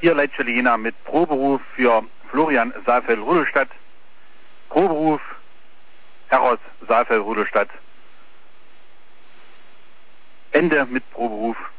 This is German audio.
Ihr Leitstelle mit Proberuf für Florian Saalfeld-Rudolstadt. Proberuf Heros Saalfeld-Rudolstadt. Ende mit Proberuf.